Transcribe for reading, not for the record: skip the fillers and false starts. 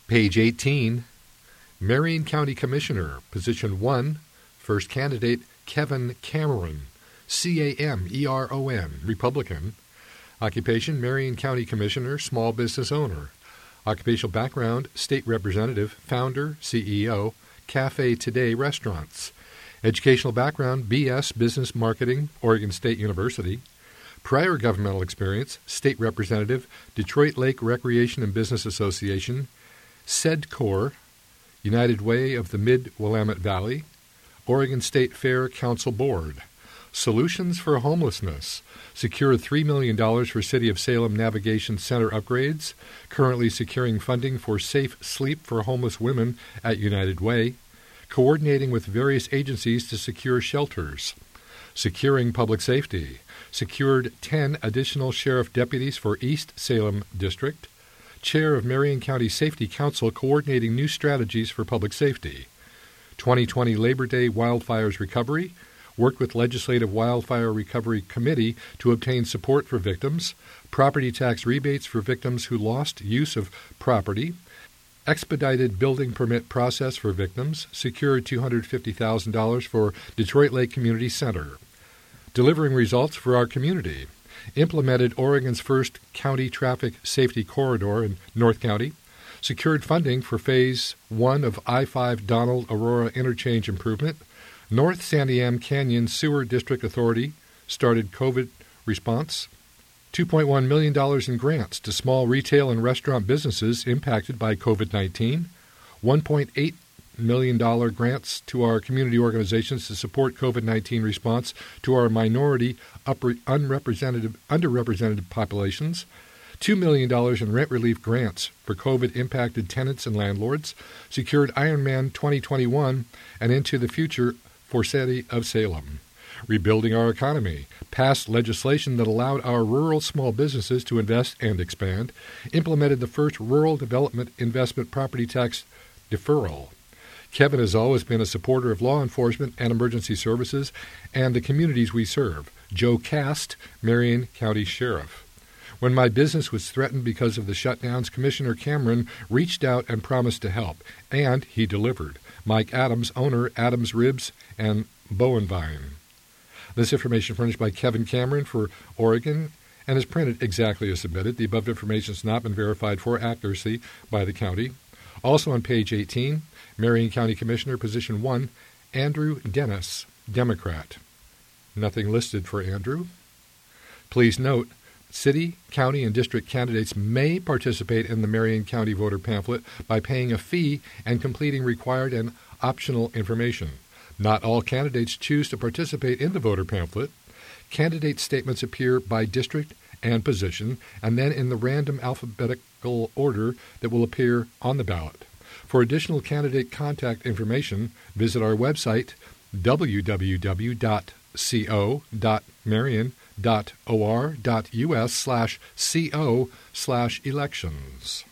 Page 18, Marion County Commissioner, Position 1, First Candidate Kevin Cameron, Cameron, Republican. Occupation, Marion County Commissioner, Small Business Owner. Occupational background, State Representative, Founder, CEO, Cafe Today Restaurants. Educational background, BS Business Marketing, Oregon State University. Prior governmental experience, State Representative, Detroit Lake Recreation and Business Association, SEDCOR, United Way of the Mid-Willamette Valley, Oregon State Fair Council Board. Solutions for homelessness. Secured $3 million for City of Salem Navigation Center upgrades. Currently securing funding for safe sleep for homeless women at United Way. Coordinating with various agencies to secure shelters. Securing public safety. Secured 10 additional sheriff deputies for East Salem District. Chair of Marion County Safety Council coordinating new strategies for public safety. 2020 Labor Day wildfires recovery. Worked with Legislative Wildfire Recovery Committee to obtain support for victims. Property tax rebates for victims who lost use of property. Expedited building permit process for victims. Secured $250,000 for Detroit Lake Community Center. Delivering results for our community. Implemented Oregon's first county traffic safety corridor in North County. Secured funding for Phase 1 of I-5 Donald-Aurora Interchange Improvement. North Santiam Canyon Sewer District Authority started COVID response. $2.1 million in grants to small retail and restaurant businesses impacted by COVID-19. $1.8 million grants to our community organizations to support COVID-19 response to our minority underrepresented populations. $2 million in rent relief grants for COVID-impacted tenants and landlords. Secured Ironman 2021 and into the future for City of Salem. Rebuilding our economy. Passed legislation that allowed our rural small businesses to invest and expand. Implemented the first rural development investment property tax deferral. Kevin has always been a supporter of law enforcement and emergency services and the communities we serve. Joe Cast, Marion County Sheriff. When my business was threatened because of the shutdowns, Commissioner Cameron reached out and promised to help, and he delivered. Mike Adams, owner, Adams Ribs and Bowenvine. This information furnished by Kevin Cameron for Oregon and is printed exactly as submitted. The above information has not been verified for accuracy by the county. Also on page 18, Marion County Commissioner, Position 1, Andrew Dennis, Democrat. Nothing listed for Andrew. Please note, city, county, and district candidates may participate in the Marion County voter pamphlet by paying a fee and completing required and optional information. Not all candidates choose to participate in the voter pamphlet. Candidate statements appear by district and position, and then in the random alphabetical order that will appear on the ballot. For additional candidate contact information, visit our website, www.co.marion.or.us/co/elections.